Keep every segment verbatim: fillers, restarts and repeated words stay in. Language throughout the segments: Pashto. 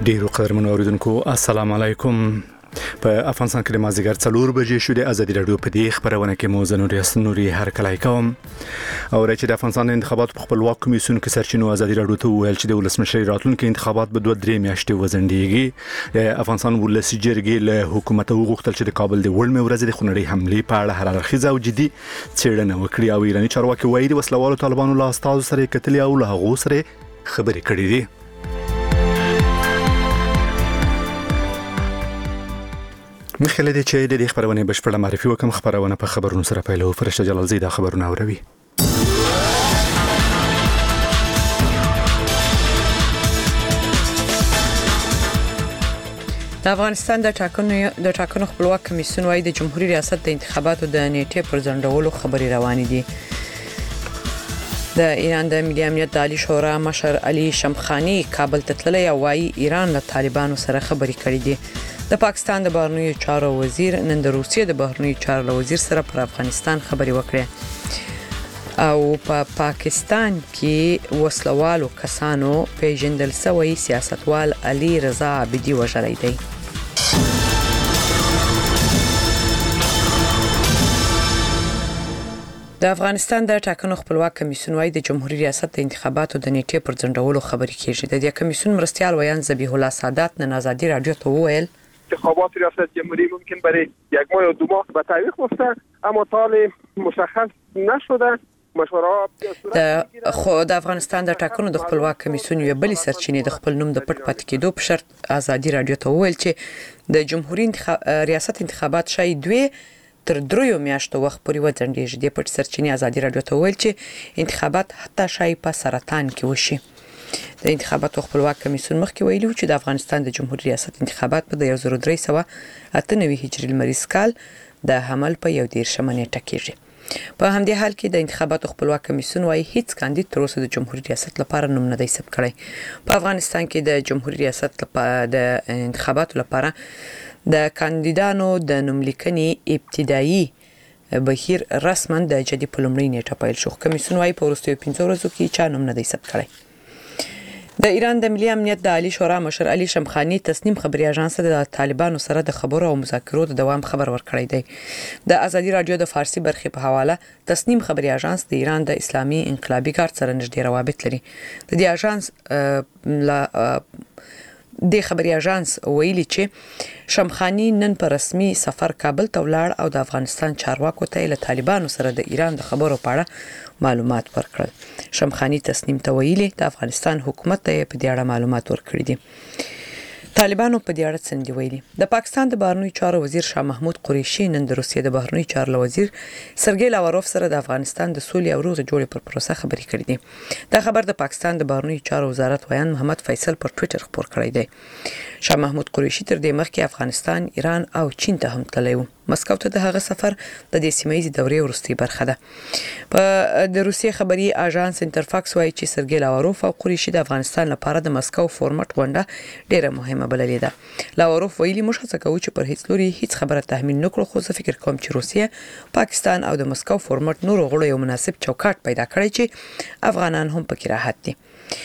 ډیرو قدرمنو اوریدونکو السلام علیکم. په افغانستان کې د مازیګر څلور بجې شو د ازادي رادیو په دې خبرونه کې موزه نوري نوري هر کله کوم او چې د افغانستان انتخابات په خپلواک کمیسیون کې سرچینو ازادي رادیو ته ویل چې د ولسمشر راتلونکو انتخابات به دوه درې میاشتې وزندېږي. د افغانستان ولسی جرګې له حکومت وغوښتل چې د کابل د وړمې ورځ د خونړۍ حملې په اړه هر اړخیزه او جدي څېړنه وکړي او ایراني چارواکي وایي د وسلوالو طالبانو له استازو سره کتلي او له هغو سره خبرې کړې دي. مخکې د چې د خبرونه بشپړه معرفي وکم خبرونه په خبرونو سره پیلو فرشته جلال زیدا خبرونه اوروي. د افغانستان د ټاکنو د ټاکنو خپلواک کمیسیون وايي د جمهوریت ریاست د انتخاباتو د نیټې پر ځنډولو خبري روانې دي. د ایران د ملي امنیت د عالی شورا مشر علي شمخانی کابل ته تللی او وايي ایران له طالبانو سره خبري کړې دي. د پاکستان د بهرنیو چارو وزیر نن د روسیې د بهرنیو چارو وزیر سره پر افغانستان خبري وکړه او په پا پاکستان کې وسلوالو کسانو پیژندل شوی سیاستوال علي رضا عابدي وژلی دی. د افغانستان د ټاکنو خپلواک کمیسیون وايي د جمهوریت ریاست د انتخاباتو د نیټې پر ځنډولو خبرې کیږي. د دې کمیسیون مرستیال ویان ذبیح الله سادات نن آزادی رادیو ته وویل انتخابات ریاست جمهوری ممکن برای یک ماه یا دو ماه به تعویق افته اما تاریخ مشخص نشده. د خو د افغانستان د ټاکنو د خپلواک کمیسیون یو بل سرچینې د خپل نوم د پټ پاتې کېدو په شرط آزادی رادیو ته وویل چې د جمهوریت انتخاب ریاست انتخابات شای دوی تر دریو میاشتو وخت پورې وځنډېږي. د پټ سرچینې آزادی رادیو ته ویل چې انتخابات حتی شای په سرطان کې وشي. د انتخاباتو خپلواک کمیسیون مخکې ویلي چې د افغانستان د جمهوریت ریاست انتخابات په یو زر درې سوه اته نوي هجري لمریز کال د حمل په یو دیرشمه نیټه کېږي. په همدې حال کې د انتخاباتو خپلواک کمیسیون وايي هیڅ کاندید تر اوسه د جمهوریت ریاست لپاره نوم نه دی ثبت کړی. په افغانستان کې د جمهوریت ریاست لپاره د انتخاباتو لپاره د کاندیدانو د نوملیکنې ابتدایي بهیر رسما د جدي په لومړۍ نیټه پیل شو. کمیسیون وايي په وروستیو پنځو ورځو کې چا نوم نه دی ثبت کړی. د ایران د ملي امنیت د عالی شورا مشر علي شمخانی تصنیم خبري اژانس د طالبانو سره د خبرو او مذاکرو د دوام خبر ورکړی دی. د ازادي رادیو د فارسی برخې په حواله تصنیم خبري اژانس د ایران د اسلامي انقلابي ګارد سره نږدې روابط لري. د دې اژانس لا د خبري اژانس ویلي چې شمخانی نن په رسمي سفر کابل ته ولاړ او د افغانستان چارواکو ته له طالبانو سره د ایران د خبرو په اړه معلومات ورکړل. شمخانی تصنیم ته ویلي د افغانستان حکومت ته په دې اړه معلومات ورکړي دي. طالبانو په دې اړه څه ویلي؟ د پاکستان د بهرنیو چارو وزیر شاه محمود قریشي نن د روسیې د بهرنیو چارو وزیر سرګی لاوروف سره د افغانستان د سولې او روغ جوړې پر پروسه خبرې کړې دي. دا خبر د پاکستان د بهرنیو چارو وزارت ویان محمد فیصل پر ټوئیټر خبر کړی دی. شاه محمود قریشي تر دې مخکې افغانستان، ایران او چین ته هم تللی و. مسکو ته د هغه سفر د دې سیمایي دورې وروستۍ برخه ده. په د روسیې خبري اژانس انټرفاکس وايي چې سرګی لاوروف او قریشي د افغانستان لپاره د مسکو فورمټ غونډه ډیره مهمه بللې ده. لاوروف ویلي موږ هڅه کوو چې پر هیڅ لوري هیڅ خبره تحمیل نکړو، خو زه فکر کوم چې روسیه، پاکستان او د مسکو فورمټ نور غړو یو مناسب چوکاټ پیدا کړی چې افغانان هم پکې راحت دي.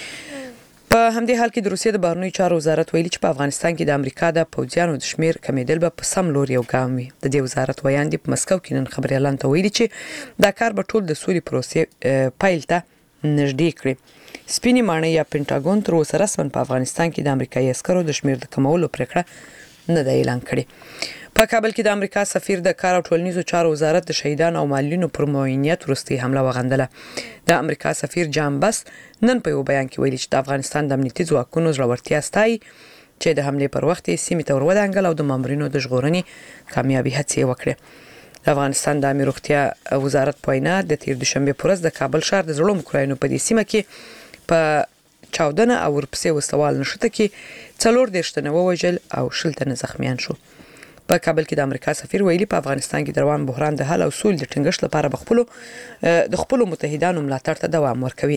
په همدې حال کې د روسیې د بهرنیو چارو وزارت ویلي چې په افغانستان کې د امریکا د پوځیانو د شمیر کمیدل به په سم لور یو ګام وي. د دې وزارت ویان دی په مسکو کې نن خبري اعلان ته ویلي چې دا کار به ټول د سولې پروسې پیل ته نږدې کړي. سپینې ماڼۍ یا پینټاګون تر اوسه رسماً په افغانستان کې د امریکایي عسکرو د شمیر د کمولو پریکړه نه ده اعلان کړې. په کابل کې د امریکا سفیر د کار او ټولنیزو چارو وزارت د شهیدانو او معلولینو پر معاونیت وروستۍ حمله وغندله. د امریکا سفیر جان بس نن په یو بیان کې ویلي چې د افغانستان د امنیتي ځواکونو زړورتیا ستایي چې د حملې پر وخت یې سیمې ته ورودانګل او د مامورینو د ژغورنې کامیابي هڅې وکړې. د افغانستان د عامه روغتیا وزارت په وینا د تیر دوشنبه پر ورځ د کابل ښار د زړو مکرایانو په دې سیمه کې په چاودنه او ورپسې وسوال نشته کې څلور دېرش تنه ووژل او شل تنه زخمیان شو. په کابل کې د امریکا سفیر ویلي په افغانستان کې د روان بحران د حل او سولې د ټینګښت لپاره بخپلو د خپلو متحدانو ملاتړ ته دوام ورکوي.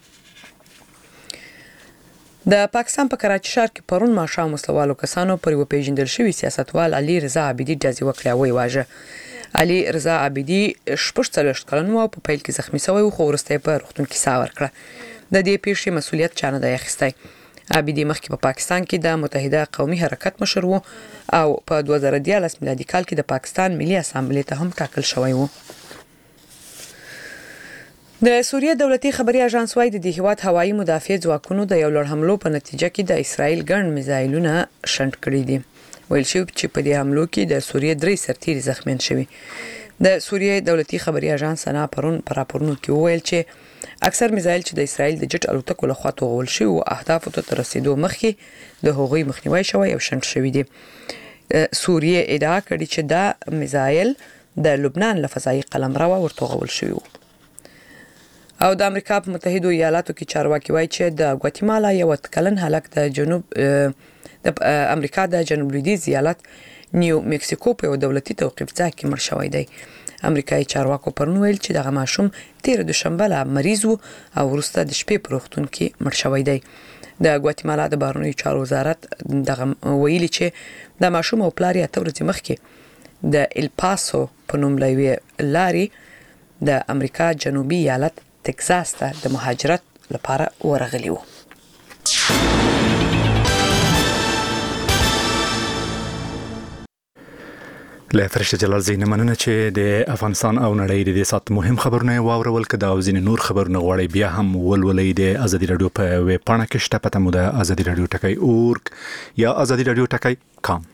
د پاکستان په کراچي ښار کې پرون ماښام وسلوالو کسانو پر یو پیژندل شوی سیاستوال علي رضا عابدي ډزې وکړې او وواژه. علي رضا عابدي شپږ څلوېښت کلن و او په پیل کې زخمی شوی و خو وروسته په روغتون کې ساه ورکړه. د دې پیښې مسؤلیت چا نه دی اخیستی. عابدي مخکې په پاکستان کې د متحده قومي حرکت مشر وو او په دوه زره دیارلس میلادي کال کې د پاکستان ملي اسامبلې ته هم ټاکل شوی وو. د سوریه دولتي خبري اژانس وايي د هیواد هوایي مدافع ځواکونو د یو لړ حملو په نتیجه کې د اسرایل ګڼ میزایلونه شنډ کړي دي. ویل شوی چې په دې حملو کې د سوریه درې سرتیري زخمیان شوي. د سوریه دولتي خبري اژانس سنا پرون پر راپورونو کې ویل چې اکثر میزایل چې د اسرایل د جټ الوتکو لخوا توغول شوي او اهداف ته رسیدو مخکې د هغوی مخنیوي شوی او شنډ شوی دي. سوریه ادعا کړې چې دا میزایل د لبنان له فضایي قلمرو ورتوغول شوی وو. او د امریکا په متحده ایالاتو کې چارواکي وایي چې د ګواتیمالا یو کلن هلک د جنوب د امریکا د جنوب لویدیځ ایالت نیو مکسیکو په دولتي توقيف ځای کې مړ شوی دی. امریکایي چارواکو پرون ویل چې دغه ماشوم تیر دوشنبه لا مریض وو او وروسته د شپې په روغتون کې مړ شوی دی. د ګواتیمالا د بهرنیو چارو وزارت دغه ویلي چې د ماشوم او پلار یې اته ورځې مخکې د الپاسو په نوم لوي لاري د امریکا جنوبي ایالت تکساس ته د مهاجرت لپاره ورغلی وو. له فرشته جلال زینه مننه چې د افغانستان او نړۍ د دې سات مهم خبرونه واورول کده او ځین نور خبرونه غواړي بیا هم ولولې د ازادي رادیو په ویب پاڼه کې شته پته مو د ازادي رادیو ټکی اورګ یا ازادي رادیو ټکی کام.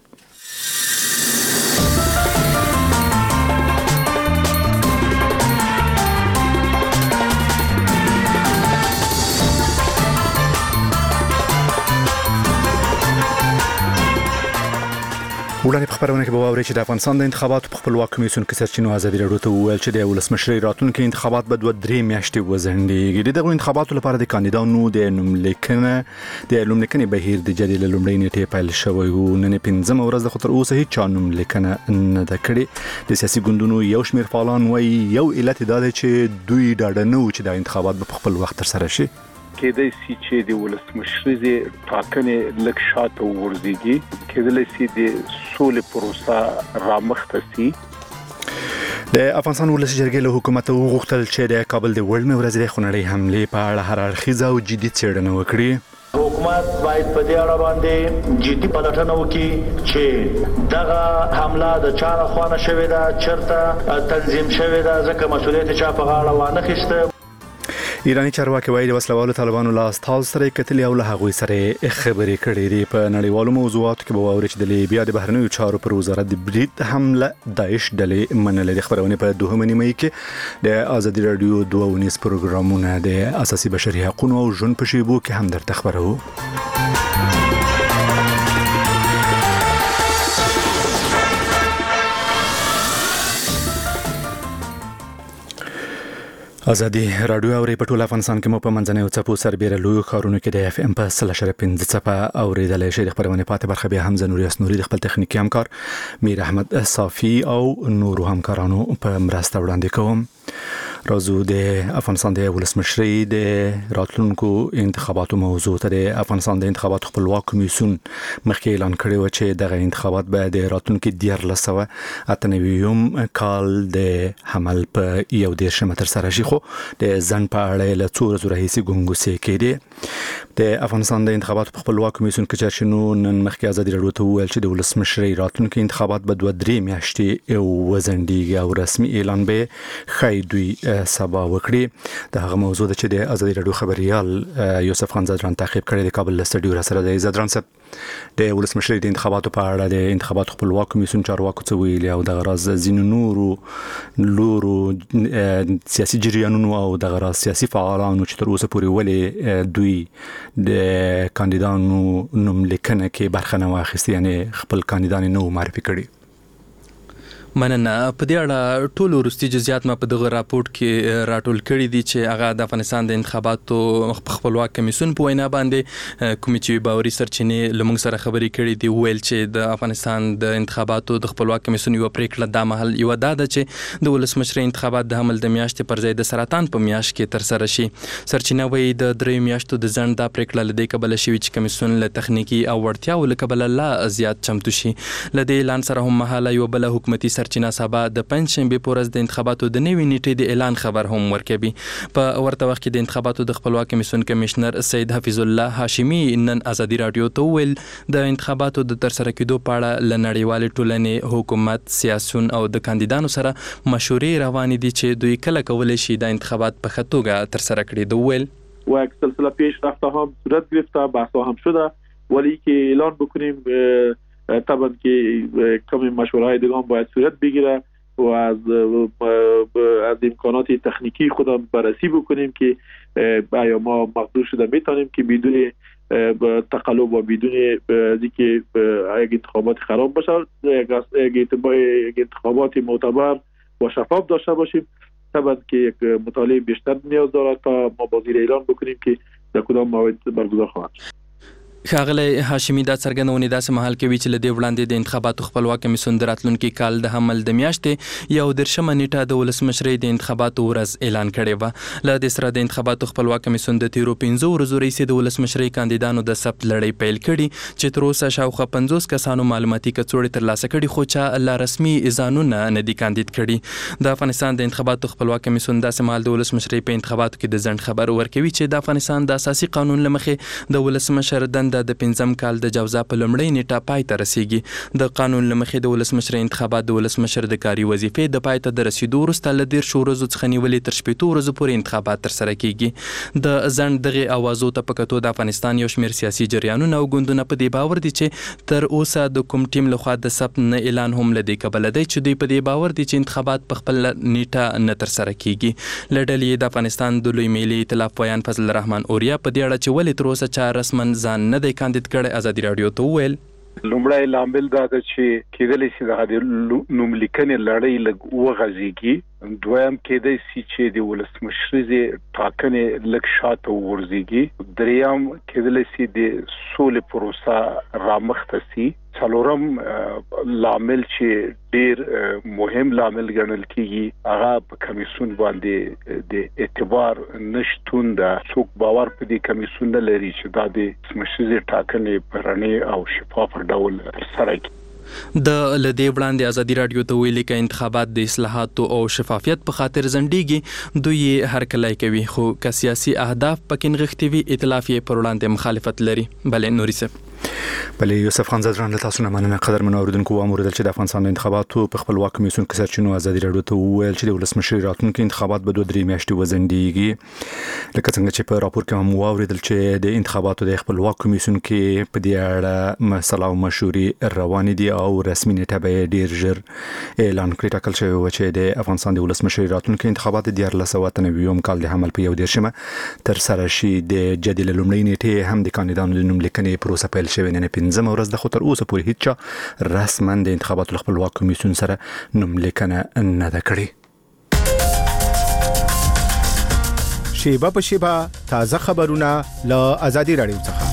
وړاندې په خبرونه کې به واوري چې د افغانستان د انتخاباتو په خپلواک کمیسیون کې سرچینو ازادي رادیو ته وویل چې د ولسمشرۍ راتلونکي انتخابات به دوه درې میاشتې وځنډېږي. دغه انتخاباتو لپاره د کاندیدانو د نوملیکنه د نوملیکنې بهیر د جدي له لومړۍ نیټې پیل شوی و. نن پنځمه ورځ د خطر اوسه هیڅ چا نوملیکنه نه ده کړې. د سیاسي ګوندونو یو شمېر فعالان وایي یو علت دا دی چې دوی ډاډه نه و چې د انتخابات په خپل وخت ترسره شي. کېدای شي چې د ولسمشرۍ ټاکنې لږ شاته ورزيږي، کېدای شي د سولې پروسه رامخته شي. د افغانستان ولسی جرګې له حکومت وغوښتل چې د کابل د وړمې ورځې د خونړۍ حملې په اړه هر اړخیزه او جدي څېړنه وکړي. حکومت باید په دې اړه باندې جدي پلټنه وکړي چې دغه حمله د چا لخوا شوې ده، چیرته تنظیم شوې ده، ځکه مسؤلیت چا په غاړه وانه خسته. ایرانی چارواکي وایي د وسلوالو طالبانو لاس تاسو سره کتلې او له هغوی سره خبرې کړې دي. په نړیوالو موضوعاتو کې به واوري چې د لیبیا د بهرنیو چارو پر وزارت د برید حمله داعش ډلې منلې. د خبرونه په دوهمه نیمه کې د ازادي رادیو دوه ونیس پروګرامونه د اساسي بشري حقوقو او ژوند په شیبو کې هم درته خبرو. ازادي رادیو او په ټول افغانستان کې مو په منځنۍ او چپو سربېره لوی خارونو کې د اف ام په سل شر پنځه چپه اوریدل شي. د خبرونه پاتې برخه به حمزه نوري اسنوري د خپل تخنیکی همکار میر احمد صافي او نورو همکارانو په مرسته وړاندې کوم. راځو د افغانستان د ولسمشرۍ د راتلونکو انتخاباتو موضوع ته. د افغانستان د انتخاباتو خپلواک کمیسیون مخکې اعلان کړی و چې دغه انتخابات به د راتلونکو دیارلس سوه اته نوي کال د حمل په یو دیرشمه ترسره شي، خو د ځنډ په اړه له څو ورځو راهیسې ګنګوسې کېدې. د افغانستان د انتخاباتو په خپلواک کمیسیون کې چارشنو نن مخکې ازادي رادیو ته وویل چې د ولسمشرۍ راتلونکو انتخابات به دوه درې میاشتې وځنډېږي او رسمي اعلان به ښایي دوی سبا وکړي. د هغه موضوع ده چې د ازادي رادیو خبريال یوسف خان زدران تعقیب کړی د کابل له سټډیو را سره د زدران صاحب د ولسمشرۍ د انتخاباتو په اړه د انتخاباتو خپلواک کمیسیون چارواکو څه ویلي او د غراض ځینو نورو لورو سیاسي جریانونو او د غراض سیاسي فعالانو چې تر اوسه پورې ولې دوی د کاندیدانو نوملیکنه کې برخه نه واخیسته، یعنی خپل کاندیدان نه معرفي کړي. مننه. په دې اړه ټول ورستي جزئیات ما په دغه راپورټ کې راټول کړي دي چې هغه د افغانستان د انتخاباتو خپلواک کمیسیون په وینا باندې کومې چې باوري سرچینې لمونږ سره خبرې کړي دي ویل چې د افغانستان د انتخاباتو د خپلواک کمیسیون یو پریکړه د محل یو دا ده چې د ولسمشرۍ انتخابات د حمل د میاشتې پر ځای د سرطان په میاشت کې تر سره شي. سرچینه وایي د درې میاشتو د ځنډ دا پریکړه لدې کبل شوی چې کمیسیون له تخنیکی او وړتیاو له کبل لا زیات چمتو شي. لدې اعلان سره هم مهاله یو بل حکومتي سرچینه سبا د پنځشنبه په ورځ د انتخاباتو د نوي نیټې د اعلان خبر هم ورکوي. په ورته وخت کې د انتخاباتو د خپلواک کمیسیون کمشنر سید حفیظ الله هاشمی نن ازادي رادیو ته ویل د انتخاباتو د ترسره کېدو په اړه له نړیوالې ټولنې، حکومت، سیاسيون او د کاندیدانو سره مشورې روانې دي چې دوی کله کولی شي د انتخابات په ښه توګه ترسره کړي. دوی ویل و یک سلسله پیشرفته هم صورت گرفته، بحث‌ها هم شده، ولی که اعلان بکنیم طبعا که کمی مشوره‌های دیگه هم باید صورت بگیره و از از امکانات تکنیکی خودم بررسی بکنیم که آیا ما مقدور شده میتونیم که بدون تقلب و بدون اینکه یک انتخابات خراب باشه یک انتخابات معتبر و شفاف داشته باشیم. طبعا که یک مطالعه بیشتر نیاز داره تا ما بازی اعلان بکنیم که در کدام موعد برگزار خواهد شد. ښاغلی هاشمی دا څرګندونې داسې مهال کوي چې له دې وړاندې د انتخاباتو خپلواک کمیسیون د راتلونکي کال د حمل د میاشتې یو دېرشمه نیټه د ولسمشرۍ د انتخاباتو ورځ اعلان کړې وه. له دې سره د انتخاباتو خپلواک کمیسیون د تیرو پنځو ورځو راهیسې د ولسمشرۍ کاندیدانو د ثبت لړۍ پیل کړي چې تر اوسه شاوخوا پنځوس کسانو معلوماتي کڅوړې ترلاسه کړي، خو چا لا رسمي ځانونه نه دي کاندید کړي. د افغانستان د انتخاباتو خپلواک کمیسیون داسې مهال د ولسمشرۍ په انتخاباتو کې د ځنډ خبر ورکوي چې د افغانستان د اساسي قانون له مخې د ولسمشر دنده د پنځم کال د جوزا په لومړۍ نیټه پای ته رسیږي. د قانون له مخې د ولسمشر انتخابات د ولسمشر د کاري وظیفې د پای ته د رسیدو وروسته له دېرشو ورځو څخه نیولې تر شپېتو ورځو پورې انتخابات ترسره کیږي. د ځنډ دغې اوازو ته په کتو د افغانستان یو شمېر سیاسي جریانونه او ګوندونه په دې باور دي چې تر اوسه د کوم ټیم لخوا د ثبت نه اعلان هم له دې کبله دی چې دوی په دې باور دي چې انتخابات په خپل نیټه نه ترسره کیږي. له ډلې د افغانستان د لوی ملي ائتلاف ویان فضل الرحمن اوریا په دې اړه چې ولې تر اوسه چا رسمن ځان نه دی کاندید کړی ازادي رادیو ته وویل لومړی لامل دا ده چې کېدلی شي د نوملیکنې لړۍ لږ وغځېږي. دویم کېدای شي چې د ولسمشرۍ ټاکنې لږ شاته وغورځېږي. دریم کېدلی شي د سولې پروسه رامخته شي. څلورم لامل چې ډېر مهم لامل ګڼل کېږي هغه په کمیسیون باندې د اعتبار نشتون ده. څوک باور په دې کمیسیون نه لري چې دا د ولسمشرۍ ټاکنې په رڼې او شفاف ډول ترسره کړي. د لدی وړاندې ازادي رادیو ته ویلي ک انتخابات د اصلاحاتو او شفافیت په خاطر زندګي دوی هر کله کوي، خو که سیاسي اهداف پکې نغښتي وي ائتلاف یې پر وړاندې مخالفت لري. بلې نوري صاحب بلې یوسف خان زدران له تاسو نه مننه. قدر من اوریدونکو و امر چې د افغانستان انتخاباتو په خپلواک کمیسیون کې سرچینو ازادي رادیو ته ویل چې د ولسمشرۍ راتلونکي انتخابات به دوه درې میاشتې وزندېږي. لکه څنګه چې په راپور کې هم واوریدل چې د انتخاباتو د خپلواک کمیسیون کې په دې اړه مسله او مشورې روانې دي او رسمي نیټه به ډیر ژر اعلان کړي. ټاکل شوی و چې د افغانستان د ولسمشرۍ راتلونکي انتخابات د دیارلس سوه اته نوي کال د حمل په یو دېرشمه ترسره شي. د جدي لومړۍ نیټې هم د کاندیدانو د نوملیکنې پروسه پیل شوې نه پنځمه ورځ د خو تر اوسه پورې هیڅ چا رسما د انتخاباتو خپلواک کمیسیون سره نوملیکنه نه ده کړې. شیبه په شیبه تازه خبرونه له ازادي رادیو څخه.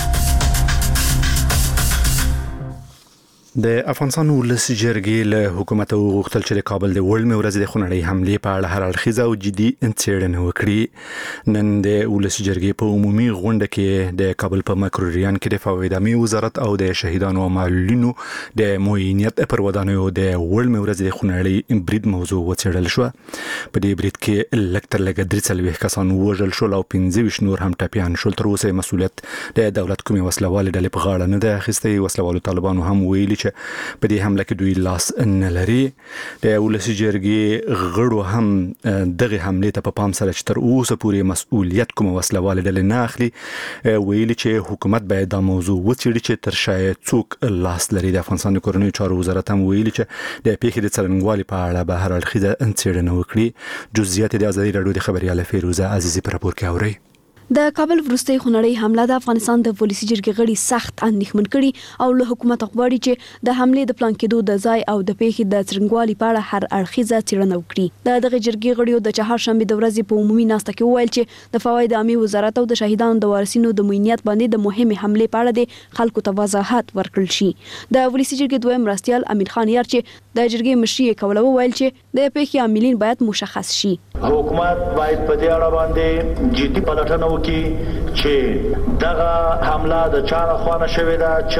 د افغانستان ولس جرګې له حکومت غوښتل چې د کابل د وړمې ورځې د خونړۍ حملې په اړه هر اړخیزه او جدي څېړنه وکړي. نن د ولس جرګې په عمومي غونډه کې د کابل په مکروریان کې د فواید عامې وزارت او د شهیدانو او معلولینو د معینیت پر ودانیو د وړمې ورځې د خونړۍ برید موضوع وڅېړل شو. په دې برید کې لږ تر لږه درې څلوېښت کسان ووژل شول او پنځه ویشت نور هم ټپیان شول. تر اوسه مسؤلیت د دولت کومې وسلوالې ډلې په غاړه نه ده اخیستی. وسلوالو طالبانو هم ویلي چې په دې حمله کې دوی لاس نه لري. د ولس جرګې غړو هم دغه حمله ته په پام سره چې تر اوسه پورې مسؤلیت کوم وسلواله ډلې نه اخلي ویلي چې حکومت باید دا موضوع وڅېړي چې تر شاید څوک لاس لري. د افغانستان د کورنیو چارو وزارت هم ویلي چې د پیښې د څرنګوالي په اړه به هر اړخیزه څېړنه وکړي. جزئیات د ازادي رادیو د خبرياله فیروزه عزیزی پر راپور کې اوري. د کابل وروستۍ خونړۍ حمله د افغانستان د پولیسي جرګې غړي سخت اندېښمن کړي او له حکومت غواړي چې د حملې د پلان کېدو د ځای او د پیښې د څرنګوالي په اړه هر اړخیزه څېړنه وکړي. د دغه جرګې غړیو د چهارشنبې د ورځې په عمومي ناسته کې وویل چې د فواید عامې وزارت او د شهیدانو د وارثینو د معینیت باندې د مهمې حملې په اړه د خلکو ته وضاحت ورکړل شي. د پولیسي جرګې دویم مرستیال امیر خان یار چې د جرګې مشري کوله وویل چې د پیښې عاملین باید مشخص شي. حکومت باید په دې اړه باندې جدي پلټنه وکي چې دغه حمله د چا خوانه شوې ده،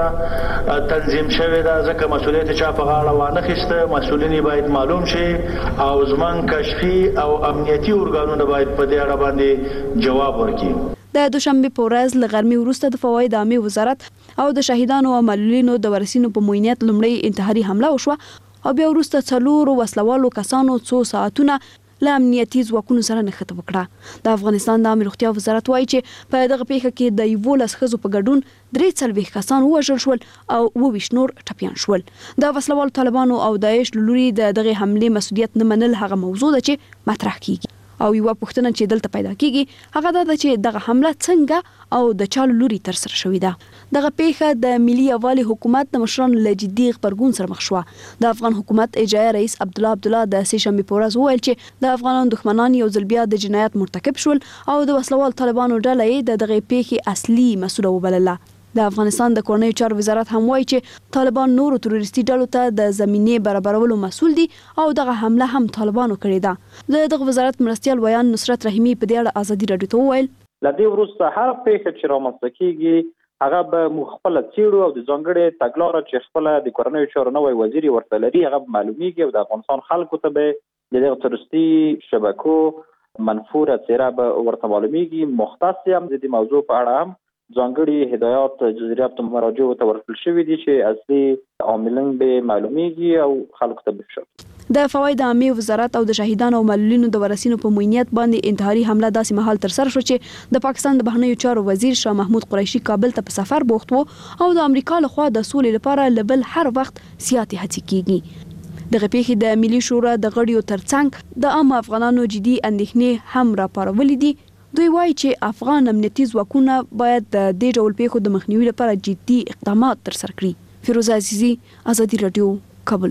چرته تنظیم شوې ده، ځکه مسؤلیت چا په غاړه وانه خسته. مسؤلین باید معلوم شي او زمون کشفي او امنیتي ارګانونه باید په دې اړه باندې جواب ورکړي. د دوشنبه په ورځ له غرمې وروسته د فواید عامه وزارت او د شهیدانو او معلولینو د ورسینو په موینت لومړی انتحاري حمله وشوه او بیا وروسته څلورو وسلوالو کسانو څو ساعتونه له امنیتي ځواکونو سره نښته وکړه. د افغانستان د عامه روغتیا وزارت وایي چې په دغه پیښه کې د یولس ښځو په ګډون درې څلوېښت کسان ووژل شول او اووه ویشت نور ټپیان شول. د وسلوالو طالبانو او داعش له لوري د دغه حملې مسؤلیت نه منل هغه موضوع ده چې مطرح کیږي او یو پوښتنه چې دلته پیدا کیږي هغه دا ده چې دغه حمله څنګه او د چا له لوري تر سره شوې ده. دغه پیښه د ملي یووالي حکومت د مشرانو له جدي غبرګون سره مخ شوه. د افغان حکومت اجرایي رئیس عبدالله عبدالله د سه شنبې په ورځ وویل چې د افغانانو دښمنان یو ځل بیا د جنایت مرتکب شول او د وسلوال طالبانو ډله یې د دغه پیښې اصلي مسؤله وبلله. د افغانستان د کورنیو چارو وزارت هم وایي چې طالبان نورو تروریستي ډلو ته د زمینې برابرولو مسؤل دي او دغه حمله هم طالبانو کړې ده. د دغه وزارت مرستیال ویان نصرت رحیمی په دې اړه ازادي راډیو ته وویل لدې وروسته هر پیښه چې رامنځته کیږي هغه به موږ خپل چیرو او د ځانګړي تګلارې چې خپل د کورنیو چارو نوې وزیر ورته لري هغه معلومیږي او د افغانستان خلکو ته به د دغه تروریستي شبکو منفوره څیره به ورته معلومیږي. مختص هم د دې موضوع په اړه هم ځانګړي هدایات جزیرات مراجعو ته ورکړل شوي دي چې اصلي عاملین به معلومیږي او خلکو ته به شي. د فواید عامه وزارت او د شهیدانو او معلولینو د ورسینو په موینت باندې انتحاري حمله داسې مهال تر سره شو چې د پاکستان د بهرنیو چارو وزیر شاه محمود قریشي کابل ته په سفر بوخت وو او د امریکا لخوا د سولې لپاره لبل هر وخت سیاسي هڅې کیږي. دغه پیښې د ملي شورا د غړیو ترڅنګ د عام افغانانو جدي اندېښنې هم راپارولې دي. دوی وایي چې افغان امنیتي ځواکونه باید د دې ډول پیښو د مخنیوي لپاره جدي اقدامات ترسره کړي. فیروزه عزیزي، ازادي راډیو، کابل.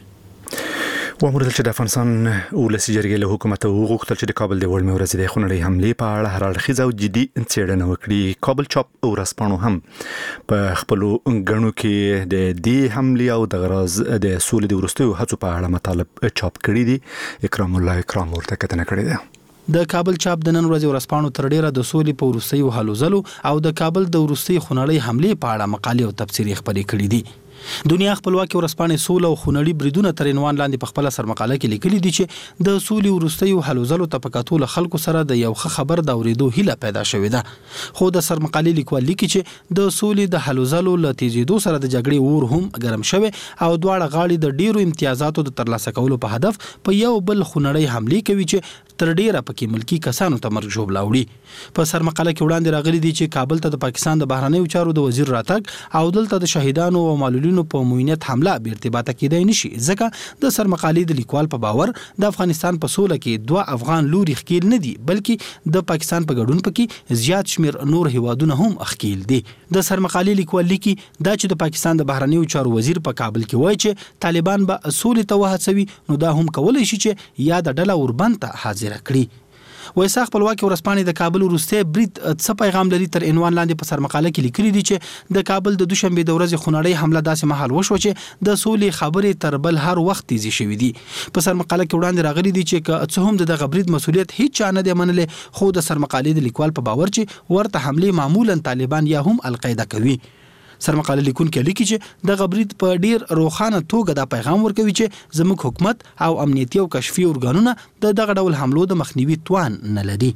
وامر چې د افغانستان ولسی جرګې له حکومت وغوښتل چې د کابل د وړمې ورځې د خونړۍ حملې په اړه هر اړخیزه او جدي څېړنه وکړي. کابل چاپ او ورځپاڼو هم په خپلو غنو کې د دې حملې او د غرض د سولې د وروستیو هڅو په اړه مطالب چاپ کړي دي. اکرام الله اکرام ورته کتنه کړې ده. د کابل چاپ د نن ورځې ورځپاڼو تر ډیره د سولې په وروستیو هلو ځلو او د کابل د وروستي خونړۍ حملې په اړه مقالې او تبصرې خپرې کړې دي. دنیا خپلواکي ورځپاڼې سوله او خونړي بریدونه تر عنوان لاندې په خپل سرمقاله کې لیکلي دي چې د سولې وروستیو هلو ځلو ته په کتو له خلکو سره د یو ښه خبر د اورېدو هیله پیدا شوې ده. خو د سرمقالې لیکوال لیکي چې د سولې د هلو ځلو له تیزېدو سره د جګړې اور هم ګرم شوی او دواړه غاړې د ډیرو امتیازاتو د ترلاسه کولو په هدف په یو بل خونړۍ حملې کوي چې تر ډیره پکې ملکی کسانو ته مرګ ژوبلا وړي. په سرمقاله کې وړاندې راغلي دي چې کابل ته د پاکستان د بهرنیو چارو د وزیر راتګ او دلته د شهیدانو او معلولینو په موینت حمله به ارتباطه کېدای نشي ځکه د سرمقالې د لیکوال په باور د افغانستان په سوله کې دوه افغان لوري ښکیل نه دي بلکې د پاکستان په ګډون پکې زیات شمیر نور هیوادونه هم ښکیل دي. د سرمقالې لیکوال لیکي دا چې د پاکستان د بهرنیو چارو وزیر په کابل کې وایي چې طالبان به سولې ته وهڅوي نو دا هم کولای شي چې یا د ډله اوربند ته حاضر کړي. وایسا خپلواکي ورځپاڼې د کابل وروستی برید څه پیغام لري تر عنوان لاندې په سرمقاله کې لیکلي دي چې د کابل د دوشنبې د ورځې خونړۍ حمله داسې مهال وشوه چې د سولې خبرې تر بل هر وخت تیزی شوې دي. په سرمقاله کې وړاندې راغلي دي چې که څه هم د دغه برید مسؤلیت هیڅ چا نه دی منلی خو د سرمقالې د لیکوال په باور چې ورته حملې معمولا طالبان یا هم القاعده کوي. سرمقاله لیکونکي لیکي چې د غبرید په ډیر روخانه توګه دا پیغام ورکوي چې زموږ حکومت او امنیتي او کشفي ارګانونه د دغه ډول حملو د مخنیوي توان نه لري.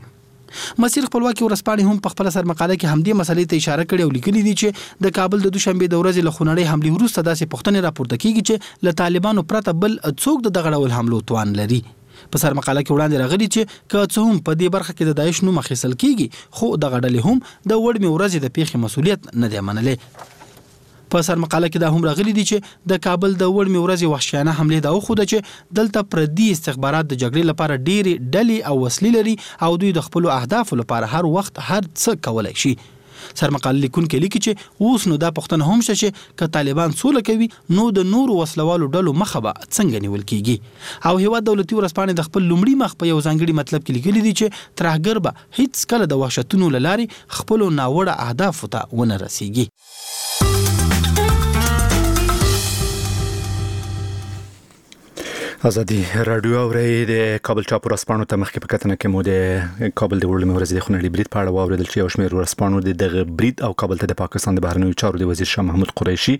مسیر خپلواکي ورځپاڼې هم په خپل سرمقاله کې همدې مسلې ته اشاره کړې او لیکلي دي چې د کابل د دوشنبې د ورځې له خونړۍ حملې وروسته داسې پوښتنې راپورته کیږي چې له طالبانو پرته بل څوک د دغه ډول حملو توان لري. په سرمقاله کې وړاندې راغلي چې که څه هم په دې برخه کې د داعش نوم اخیستل کیږي خو دغه ډلې هم د وړمې ورځې د پیښې مسؤلیت نه دی منلی. په سرمقاله کې دا هم راغلي دي چې د کابل د وړمې ورځې وحشیانه حملې دا وښوده چې دلته پردي استخبارات د جګړې لپاره ډېرې ډلې او وسلې لري او دوی د خپلو اهدافو لپاره هر وخت هر څه کولی شي. سرمقاله لیکونکي لیکي چې اوس نو دا پوښتنه هم شته چې که طالبان سوله کوي نو د نورو وسلوالو ډلو مخه به څنګه نیول کیږي. او هیواد دولتي ورځپاڼې د خپل لومړي مخ په یو ځانګړي مطلب کې لیکلي دي چې ترهګر به هیڅ کله د وحشتونو له لارې خپلو ناوړه اهدافو ته ونه رسیږي. ازادي رادیو اوري د کابل چاپ ورسپانو ته مخکې په کتنه کې مو د کابل د ورلمه ورځ د خونړي برید په اړه واوریدل چې یو شمېر ورسپانو د دغه برید او کابل ته د پاکستان د بهرنیو چارو د وزیر شاه محمود قریشي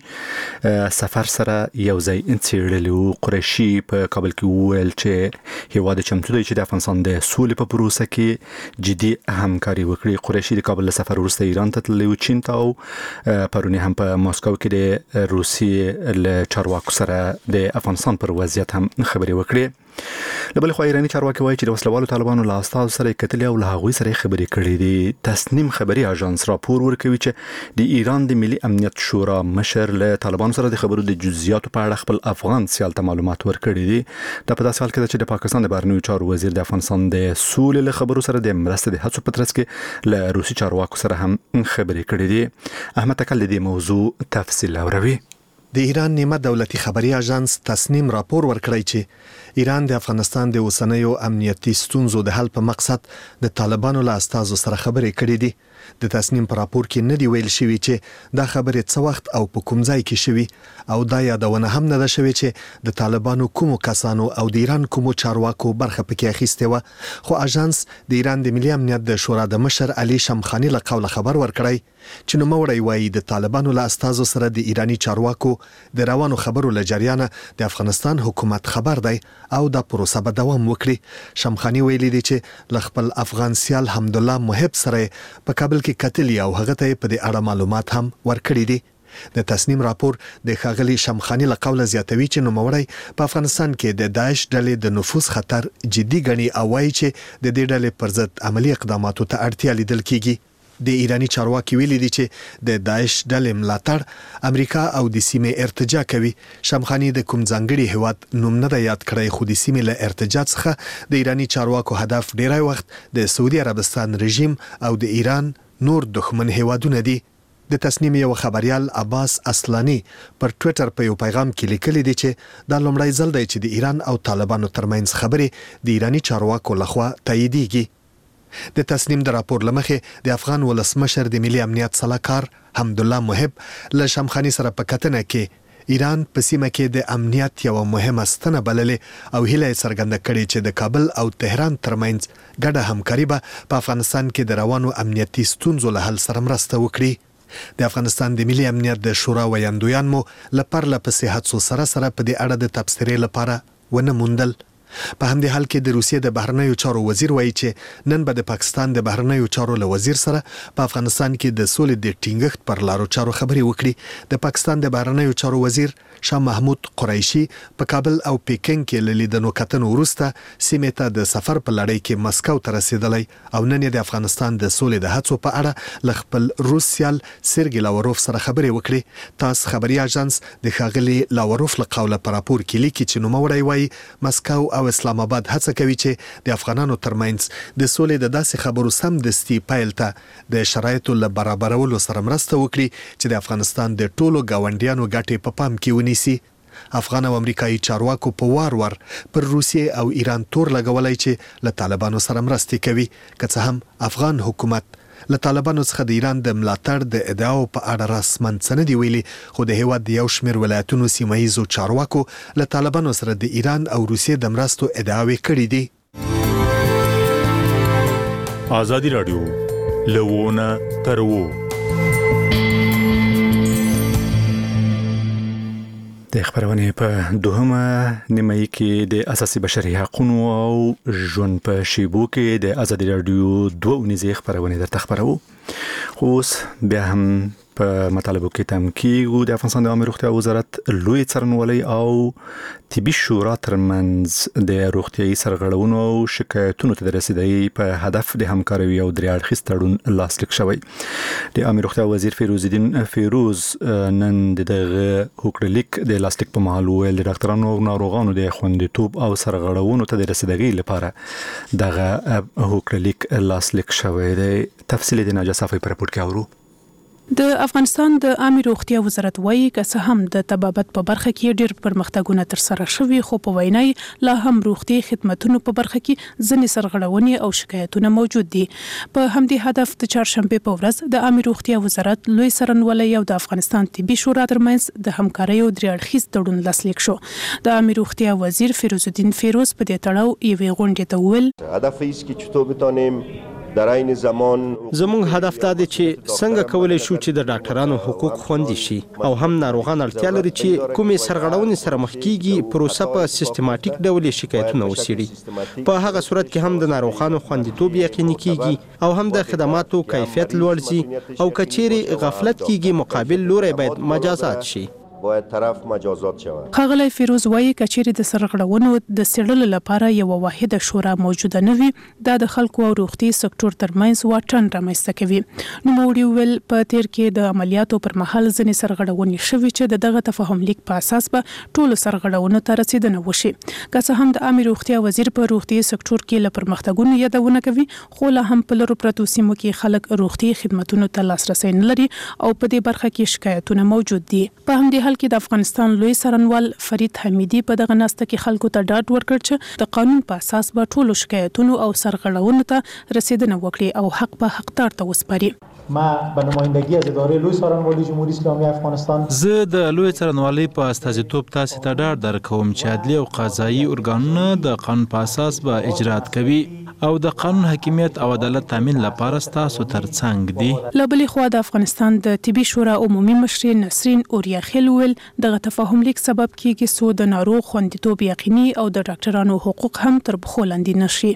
سفر سره یو ځای انڅېړلی و. قریشي په کابل کې وویل چې هیواد چمتو دی چې د افغانستان د سولې په پروسه کې جدي همکاري وکړي. قریشي د کابل له سفر وروسته ایران ته تللی و، چین ته او پرونی هم په ماسکو کې د روسیې له چارواکو سره د افغانستان پر وضعیت هم خبري وکړي. لبل خو ایرانی چارواکي وایي چې د وسلوالو طالبانو له استاد سره کتل او له هغوی سره خبري کړي دي. تسنیم خبري اژانس راپور ورکوي چې د ایران د ملي امنیت شورا مشر له طالبانو سره د خبرو د جزئیاتو په اړه خپل افغان سیال ته معلومات ورکړي دي. د په داسې حال کې چې د پاکستان د بهرنیو چارو وزیر د افغانستان د سولې له خبرو سره د مرستې د هڅو په ترڅ کې له روسي چارواکو سره هم خبري کړي دي. احمد تکل د موضوع تفصیل اوري. د ایران نیمه دولتي خبري اژانس تسنیم راپور ورکړی چې ایران د افغانستان د اوسنیو امنیتي ستونزو د حل په مقصد د طالبانو له استازو سره خبرې کړې دي. د تسنیم په راپور کې نه دی ویل شوی چې دا خبرې څه وخت او په کوم ځای کې شوی او دا یادونه هم نه ده شوی چې د طالبانو کومو کسانو او د ایران کومو چارواکو برخه پکې اخیسته و. خو اژانس د ایران د ملي امنیت د شورا د مشر علي شمخاني له قوله خبر ورکړی چې نو موړی وایي د طالبانو له استازو سره د ایرانی چارواکو د روانو خبرو له جریان د افغانستان حکومت خبر دی او د پروسه به دوام وکړي. شمخاني ویلي دی چې ل خپل افغان سیال حمدالله محب سره په کابل کې کتلی او هغه ته په دې اړه معلومات هم ورکړي دي. د تسنیم راپور د ښاغلي شمخاني له قوله زیاتوي چې نوموړی په افغانستان کې د داعش ډلې د نفوذ خطر جدي ګڼي او وایي چې د دې ډلې پر ضد عملی اقداماتو ته اړتیا لیدل کیږي. د ایرانی چارواکي ویلي دي چې د داعش ډلې ملاتړ امریکا او د سیمې ارتجاع کوي. شمخاني د کوم ځانګړي هیواد نوم نه یاد کړی خو د سیمې له ارتجاع څخه د ایرانی چارواکو هدف ډیری وخت د سعودي عربستان رژیم او د ایران نور دښمن هیوادونه دي. د تسنیم یو خبريال عباس اصلانی پر ټوئیټر په یو پیغام کې لیکلی دی چې دا لومړی ځل دی چې د ایران او طالبانو ترمنځ خبرې د ایرانی چارواکو لخوا تاییدېږي. د تسنیم د راپور لمخې د افغان ولسمشر د ملي امنیت صلاحکار حمدالله محب له شمخاني سره په کتنه کې ایران په سیمه کې د امنیت یو مهمه ستنه بللې او هیله څرګنده کړې چې د کابل او تهران ترمنځ ګډه همکاري به په افغانستان کې د روانو امنیتي ستونزو له حل سره مرسته وکړي. د افغانستان د ملي امنیت د شورا ویاندویان مو لپاره په صحت سره سره په دې اړه د تبصرې لپاره ونه موندل. په همدې حال کې د روسیې د بهرنیو چارو وزیر وایي چې نن به د پاکستان د بهرنیو چارو له وزیر سره په افغانستان کې د سولې د ټینګښت پر لارو چارو خبرې وکړي. د پاکستان د بهرنیو چارو وزیر شاه محمود قریشي په کابل او پیکینګ کې له لیدنو کتنو وروسته سیمې ته د سفر په لړۍ کې مسکو ته رسیدلی او نن د افغانستان د سولې د هڅو په اړه له خپل روس سیال سرګي لاوروف سره خبرې وکړي. تاس خبري اژانس د ښاغلي لاوروف له قوله پر راپور کې لیکي چې نوموړی وایي مسکو او اسلام آباد هڅه کوي چې د افغانانو ترمنځ د سولې د داسې خبرو سم دستي پایل ته د شرایطو له برابرولو سره مرسته وکړي چې د افغانستان د ټولو گاونډیانو ګټې په پام کې ونیسي. افغان او امریکایي چارواکو په وار وار پر روسیې او ایران تور لګولای چې له طالبانو سره مرسته کوي. که څه هم افغان حکومت له طالبانو څخه د ایران د ملاتړ د ادعاو په اړه رسمن څه نه دی ویلي، خو د هیواد د یو شمېر ولایتونو سیمایي چارواکو له طالبانو سره د ایران او روسیې د مرستو ادعاوې کړې دي. ازادي رادیو لوونه ترو د خبرونه په دوهمه نیمه کې د اساسي بشري حقوقو او ژوند په شیبو کې د ازادي رادیو دوه ونیزه خبرونه درته خبرو. خو بیا هم په مطالبه کې تم کېږو د افغانستان د عامه روغتیا وزارت لوی څارنوالۍ او طبي شورا ترمنځ د روغتيایي سرغړونو او شکایتونو ته رسیدای په هدف د همکاري او درې اړخیز تړون لاسلیک شوی. د عامه روغتیا وزیر فیروز الدین فیروز نن دغه حکومت د لاسلیک په مهال ویل د ډاکټرانو او ناروغانو د خوندیتوب او سرغړونو ته د رسیدګۍ لپاره دغه حکومت لاسلیک شوی دی. تفصیل د ناجا صافي پر راپور کې اورو. د افغانستان د عامه روغتیا وزارت وایي چې هم د طبابت په برخه کې ډېر پرمختګونه تر سره شوي خو په وینای لا هم روغتي خدماتو په برخه کې ځنې سرغړونې او شکایتونه موجود دي. په همدې هدف د چهارشنبه په ورځ د عامه روغتیا وزارت لوی سرنولی او د افغانستان طبي شورا ترمنځ د همکارۍ او درې اړخیز تړون لاسلیک شو. د عامه روغتیا وزیر فیروز الدین فیروز په دې تړاو یوې غونډې ته وویل هدف است که چطور بتانیم در عین زمان زموږ هدف دا دی چې څنګه کولای شو چې د ډاکټرانو حقوق خوندي شي او هم ناروغان اړتیا لري چې کومې سرغړونې سره مخ کیږي پروسه په سیستماتیک ډول شکایتونه وڅېړي. په هغه صورت کې هم د ناروغانو خوندیتوب یقیني کیږي او هم د خدماتو کیفیت لوړ شي او کچېرې غفلت کیږي مقابل لوري باید مجازات شي. باید طرف مجازات شود. ښاغلی فیروز وایي کچېرې د سرغړونو د څېړلو لپاره یو واحده شورا موجوده نه وي دا د خلکو او روغتي سکتور ترمنځ واټن رامنځته کوي. نوموړي وویل په تیر کې د عملیاتو پر مهال ځینې سرغړونې شوي چې د دغه تفاهم لیک په اساس به ټولو سرغړونو ته رسیدنه وشي. که څه هم د عامه روغتیا وزیر په روغتي سکتور کې له پرمختګونو یادونه کوي خو لا هم په لرو پرتو سیمو کې خلک روغتي خدماتو ته لاسرسی نه لري او په دې برخه کې شکایتونه موجود دي. په همدې حال کې د افغانستان لوی سرنوال فرید حمیدي په دغه ناسته کې خلکو ته ډاډ ورکړ چې د قانون په اساس به ټولو شکایتونو او سرغړونو ته رسیدنه وکړي او حق به حقدار ته وسپاري. ما به نمایندگی از اداره لوی سرنوالی جمهوری اسلامی افغانستان زه د لوی سرنوالۍ په استازیتوب تاسو ته ډاډ درکوم چې عدلي او قضایي ارګانونه د قانون په اساس به اجرات کوي او د قانون حاکمیت او عدالت تامین لپاره تاسو ترڅنګ دي. له بلې خوا د افغانستان د طبي شورا عمومي مشر نسرین اوریاخیل ویل دغه تفاهم لیک سبب کیږي سو د ناروغ خوندیتوب یقیني او د ډاکټرانو حقوق هم تر پخو لاندې نشي.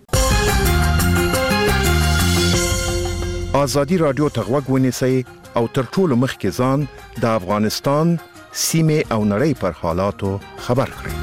آزادی رادیو ته غوږ ونیسئ او تر ټولو مخکې ځان د افغانستان سیمې او نړۍ پر حالاتو خبر کړئ.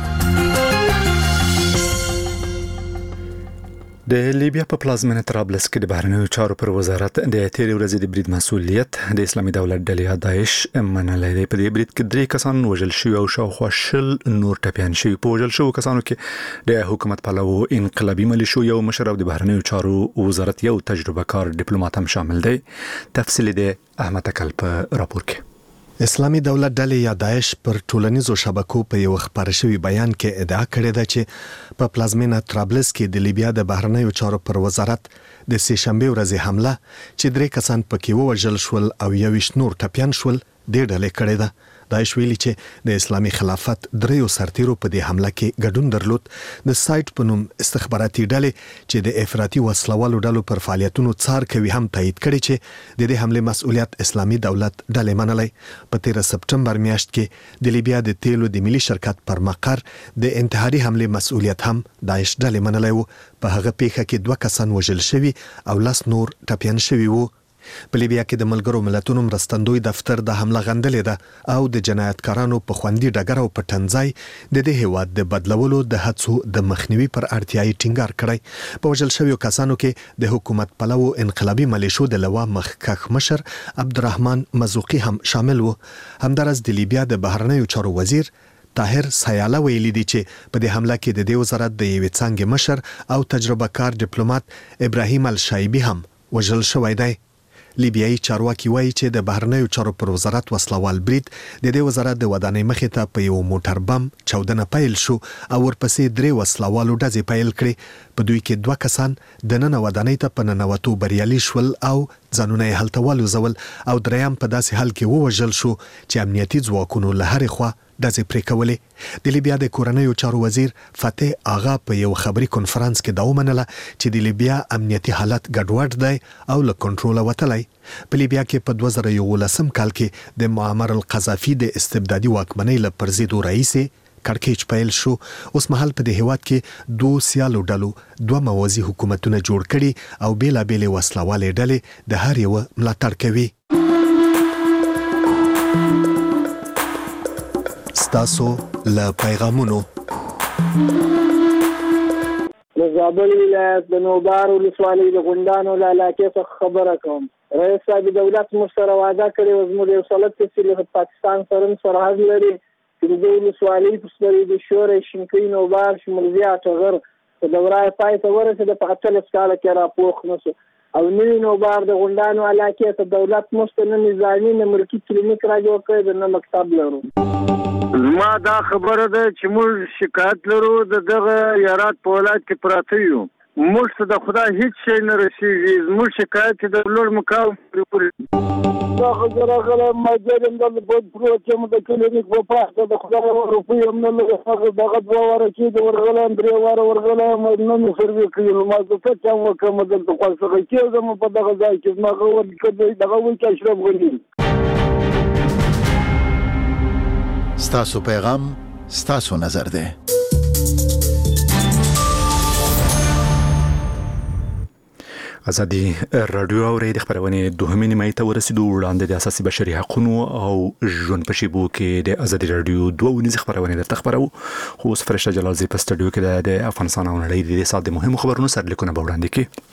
د لیبیا په پلازمینه طرابلس کې د بهرنیو چارو پر وزارت د تیرې ورځې د برید مسؤلیت د اسلامي دولت ډلې داعش منلې دی. په دې برید کې درې کسان وژل شوي او شاوخوا شل نور ټپیان شوي. په وژل شوو کسانو کې د حکومت پلوو انقلابي ملیشو یو مشر او د بهرنیو چارو وزارت یو تجربه کار ډیپلوماټ هم شامل دی. تفصیل د احمد اکل په راپور کې. اسلامي دولت ډلې یا داعش پر ټولنیزو شبکو په یو خبر شوی بیان کې ادعا کړې ده چې په پلازمینه طرابلس کې د لیبیا د بهرنیو چارو پر وزارت د سه شنبه ورځې حمله چې درې کسان پکې ووژل شول او یویشت نور ټپیان شول د ډلې کړې ده. داعش ویلي چې د اسلامي خلافت دریو سرتیرو په دې حمله کې ګډون درلود. د سایت په نوم استخباراتي ډلې چې د افراطي وسلوالو ډلو پر فعالیتونو څار کوي هم تایید کړي چې د دې حمله مسؤلیت اسلامي دولت ډلې منلې. په تیر سپټمبر میاشت کې د لیبیا د تیلو د ملي شرکت پر مقر د انتحاري حمله مسؤلیت هم داعش ډلې منلې وو. په هغه پیښه کې دوه کسان وژل شوي او لس نور ټپیان شوي وو. په لیبیا کې د ملګرو ملتونو مرستندوی دفتر د حمله غندلې ده او د جنایتکارانو په خوندي ډګر او په تنځای د دې هیواد د بدلولو د هڅو د مخنیوي پر اړتیاي ټینګار کړی. په وژل شویو کسانو کې د حکومت پلوو انقلابي ملیشو د لوا مخکښ مشر عبدالرحمن مزوقي هم شامل وو. همدارس د لیبیا د بهرنیو چارو وزیر طاهر سیاله ویلي دي چې په دې حمله کې د دې وزارت د یوې څانګې مشر او تجربه کار ډیپلوماټ ابراهیم الشایبی هم وژل شوی دی. لیبیایي چارواکي وایي چې د بهرنیو چارو پر وزارت وسلوال برید د دې وزارت د ودانۍ مخې ته په یو موټر بم چاودنه پیل شو او ورپسې درې وسلوالو ډزې پیل کړې. په دوی کې دوه کسان د نن ودانۍ ته په ننوتو بریالي شول او ځانونه یې هلته والوزول او دریم په داسې حال کې ووژل شو چې امنیتي ځواکونو له هرې خوا ډزې پرې کولې. د لیبیا د کورنیو چارو وزیر فتح آغا په یو خبري کنفرانس کې دا ومنله چې د لیبیا امنیتي حالت ګډوډ دی او له کنټروله وتلی. په لیبیا کې په دوه زره یولسم کال کې د معمر القذافي د استبدادي واکمنۍ له پرځېدو راهیسې کړکېچ پیل شو. اوس مهال په دې هیواد کې دوه سیالو ډلو دوه موازي حکومتونه جوړ کړي او بیلابېلې وسلوالې ډلې د هر یو ملاتړ کوي. ستاسو له پیغامونو. د زابل ولایت د نوبار ولسوالۍ د غونډانو له علاقې څخه خبره کوم. رئیس صاحب دولت موږ سره وعده کړې وه زموږ یو سلط چې له پاکستان سره هم سرحد لري چې د ولسوالۍ په سرې د شورې شینکۍ نوبار شمولزیا ټغر په دوره پای ته ورسېده په اتلس کاله کې راپوخ نه شو. او نوی نوبار د غونډانو علاقې ته دولت مشته نه نظامي نه ملکي کلینیک را جوړ کړی نه مکتب لرو. ما دا خبره ده چې موږ شکایت لرو د دغه یارات په ولایت کې پراته یو. موږ ته د خدای هیڅ شی نه رسیږي. زموږ شکایت د لوړ مقام پرې دا خبره غلا ماجرم د بود پروت یم د کلینیک په پاسه د خدای روپۍ هم نه لږه هغه دغه دوه واره چې د ورغله درې واره ورغله نه مې سروي کړي ما زه څه چا وکم دلته خاصه کېږم په دغه ځای کې ما غوړ کړی دغه وای چې اشرف غنی. ستاسو پیغام ستاسو نظر ده. ازادي رادیو او ریډ خبرونه دوهمه نیمه ته ورسېدو. وړاندې د اساسي بشري حقوقو او ژوند په شیبو کې د ازادي رادیو دوه ونیزه خبرونه درته خبرو. خو فرشته جلالزی په سټډیو کې د افغانستان او نړۍ د ساده مهمو خبرونو سره لیکونه به وړاندې کړي.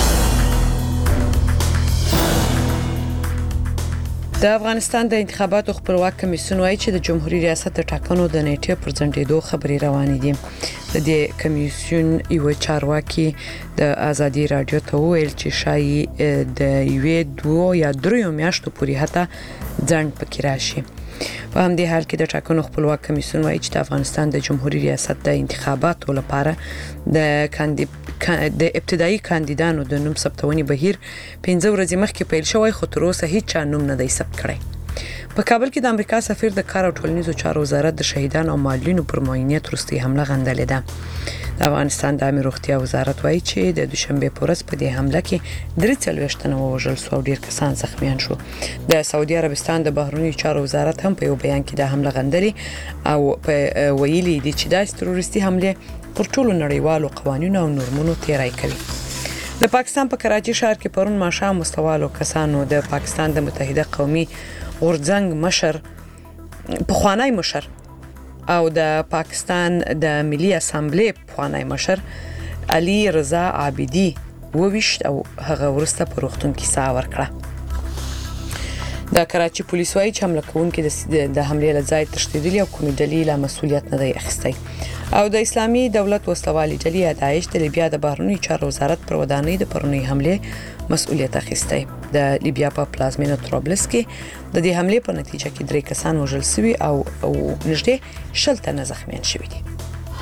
د افغانستان د انتخاباتو خپلواک کمیسیون وايي چې د جمهوریت ریاست د ټاکنو د نیټې پر ځنډېدو خبري روانې دي. د دې کمیسیون یو چارواکي د ازادي رادیو ته ویل چې شایي د یوې دوه یا درې میاشتو پورې هته ځنډ پکې راشي. په همدې حال کې د ټاکنو خپلواک کمیسیون وايي چې د افغانستان د جمهوریت ریاست د انتخاباتو لپاره د کاندید د ابتدایي کاندیدانو د نوم ثبتونې بهیر پنځه ورځې مخکې پیل شوی خو تر اوسه هیڅ چا نوم نه دی ثبت کړی. په کابل کې د امریکا سفیر د کار او ټولنیزو چارو وزارت د شهیدانو او معلولینو پر معاینات وروستۍ حمله غندلې ده. د افغانستان د عامه روغتیا وزارت وايي چې د دوشنبه په ورځ په دې حمله کې درې څلوېښت تنه وژل شو او ډیر کسان زخمیان شو. د سعودي عربستان د بهرنیو چارو وزارت هم په یو بیان کې د حمله غندلې او په ویلي دي چې د تروریستي حمله پر ټولو نړیوالو قوانینو او نورمونو تیرای کوي. د پاکستان په کراچي ښار کې پرون ماښام مستوالو کسانو د پاکستان د متحده قومي غورځنګ مشر پخوانی مشر او د پاکستان د ملي اسامبلې پخوانی مشر علي رضا عابدي وویشت او هغه ورسته په روغتون کې ساه ورکړه. د کراچي پولیس وايي چې حمله کوونکي د حملې له ځای تښتېدلي او کومې ډلې له مسؤلیت نه دی اخیستی. او د اسلامي دولت وسوالي ډلې داعش د لیبیا د بهرنیو چارو وزارت پر ودانۍ د پرونی حمله مسؤلیت اخیستی. د لیبیا په پلازمینه طرابلس کې د دې حمله په نتیجه کې درې کسان وژل شوي او او نږدې شل تنه زخمیان شوي دي.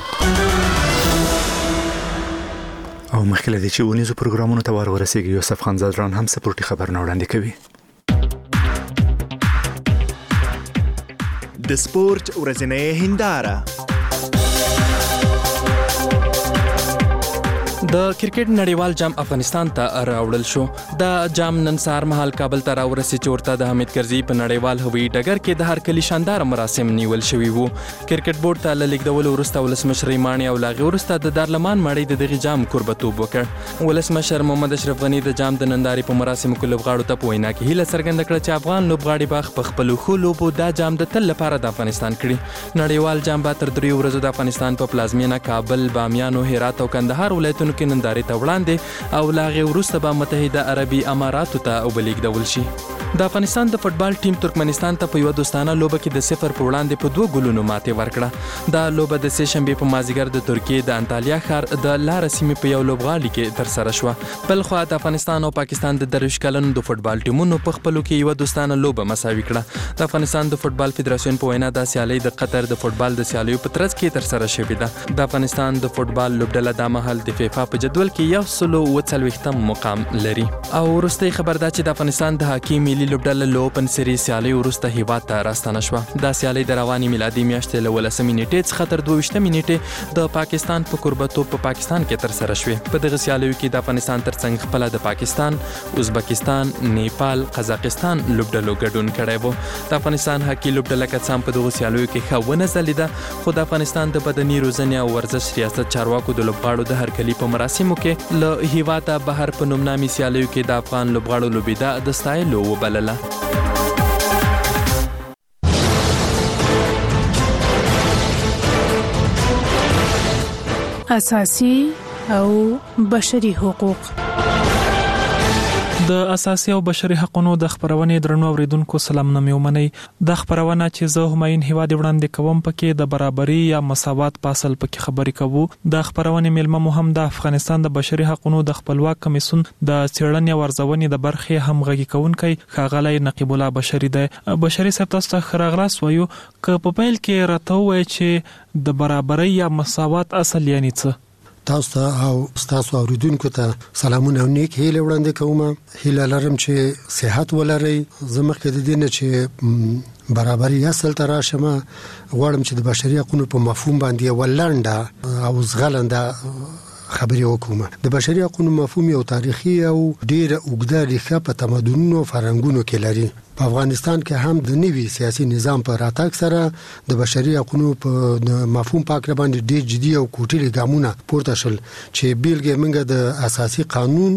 او مخکې د چې ونیزو پروګرامونو ته ورسېږي یوسف خان زادران هم سپورټي خبرونه وړاندې کوي. د سپورت ورځنۍ هنداره. د کرکټ نړیوال جام افغانستان ته راوړل شو. د جام نن سهار مهال کابل ته راورسې چې ورته د حمید کرزي په نړیوال هوایي ډګر کې د هرکلي شاندار مراسم نیول شوي وو. کرکټ بورډ ته له لیږدولو وروسته ولسمشر ایماني او لاغې وروسته د دارلمان ماڼۍ د دغه جام کوربتوب وکړ. ولسمشر محمد اشرف غني د جام د نندارې په مراسمو کې لوبغاړو ته په وینا کې هیله څرګنده کړه چې افغان لوبغاړي به په خپلو ښو لوبو دا جام د تل لپاره د افغانستان کړي. نړیوال جام به تر دریو ورځو د افغانستان په پلازمینه کابل، بامیان او هرات او کندهار ولایتونو کې نندارې ته وړاندې او لاغې وروسته به متحده عربي اماراتو ته وبلیږدول شي. د افغانستان د فوتبال ټیم ترکمنستان ته په یو دوستانه لوبه کې د صفر په وړاندې په دوه ګولونو ماتې ورکړه. دا لوبه د سه شنبه په مازیګر د ترکیې د انټالیا ښار د لار سیمې په یو لوبغالي کې تر سره شوه. بل خو د افغانستان او پاکستان د درویش کلنو د فوتبال ټیمونو په خپلو کې یو دوستانه لوبه مساوي کړه. د افغانستان د فوتبال فدراسیون په وینا د سیالي د قطر د فوتبال د سیالیو په ترڅ کې تر سره شوې ده. د افغانستان د فوتبال لوبډله د مهال د فیفا په جدول کې یو سلو و څلوېښتم مقام لري. او وروستۍ خبر دا چې د افغانستان د هاکي ملي لوبډله له اوپن سیریز سیالۍ وروسته هیواد ته راستنه شوه. دا سیالۍ د روانې میلادي میاشتې له ولسمې نیټې څخه تر دوه ویشتمې نیټې د پاکستان په کوربتوب په پاکستان کې تر سره شوې. په دغه سیالیو کې د افغانستان ترڅنګ خپله د پاکستان، ازبکستان، نیپال، قزاقستان لوبډلو ګډون کړی و. د افغانستان هاکي لوبډله که څه هم په دغو سیالیو کې ښه ونه ځلېده، خو د افغانستان د بدني روزنې او ورزش ریاست چارواکو د لوبغاړو د هرکلي په مراسمو کې له هیواده بهر په نومنامي سیالیو کې د افغان لوبغاړو لوبېدا د ستایلو وبلله. اساسي او بشري حقوق. د اساسي او بشري حقوقو د خبرونې درنو اوریدونکو سلام نوم یو منی د خبرونه چې زه هماین هیواد وړاندې کوم پکې د برابرۍ یا مساوات په اصل پکې خبرې کوو. د خبرونې ملما مهم د افغانستان د بشري حقوقو د خپلواک کمیسون د څېړنې او ارزونې د برخې همغږي کوونکی ښاغلی نقیب الله بشری دی. بشری صاحب تاسو ته خراغلاس وایو که په پیل کې راته وایي چې د برابرۍ یا مساوات اصل یعنی څه؟ تاسو ته او تاسو اوریدونکو ته سلامونه او نیک هیله وړاندې کوم. هیله لرم چې صحت ولرئ. زموږ کې د دې نه چې برابرۍ اصل ته راشم غواړم چې د بشري حقوقو په مفهوم باندې ولنډه او زغلنده خبرې وکوم. د بشري حقوقو مفهوم یو تاریخي او ډیر اوږده ریښه په تمدنونو فرهنګونو کې لري. په افغانستان کې هم د نوي سیاسي نظام په راتګ سره د بشري حقوقو په مفهوم پاک باندې ډیر جدي او کوټلي ګامونه پورته شول چې بیلګې منګه د اساسي قانون